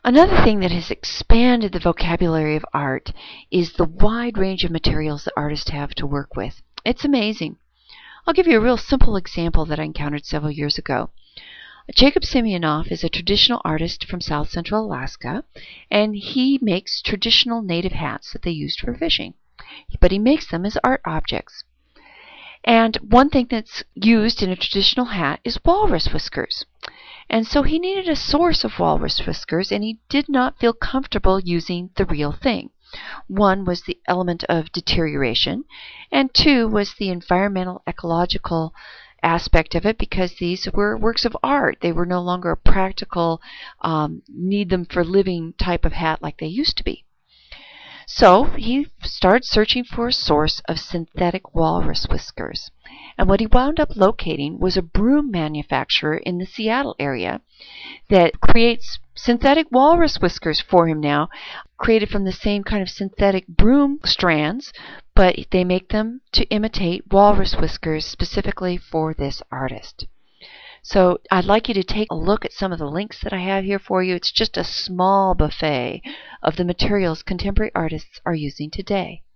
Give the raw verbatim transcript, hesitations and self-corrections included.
Another thing that has expanded the vocabulary of art is the wide range of materials that artists have to work with. It's amazing. I'll give you a real simple example that I encountered several years ago. Jacob Simeonoff is a traditional artist from South Central Alaska, and he makes traditional native hats that they used for fishing. But he makes them as art objects. And one thing that's used in a traditional hat is walrus whiskers. And so he needed a source of walrus whiskers, and he did not feel comfortable using the real thing. One was the element of deterioration, and two was the environmental, ecological aspect of it, because these were works of art. They were no longer a practical, um, need them for living type of hat like they used to be. So he started searching for a source of synthetic walrus whiskers. And what he wound up locating was a broom manufacturer in the Seattle area that creates synthetic walrus whiskers for him now, created from the same kind of synthetic broom strands, but they make them to imitate walrus whiskers specifically for this artist. So I'd like you to take a look at some of the links that I have here for you. It's just a small buffet of the materials contemporary artists are using today.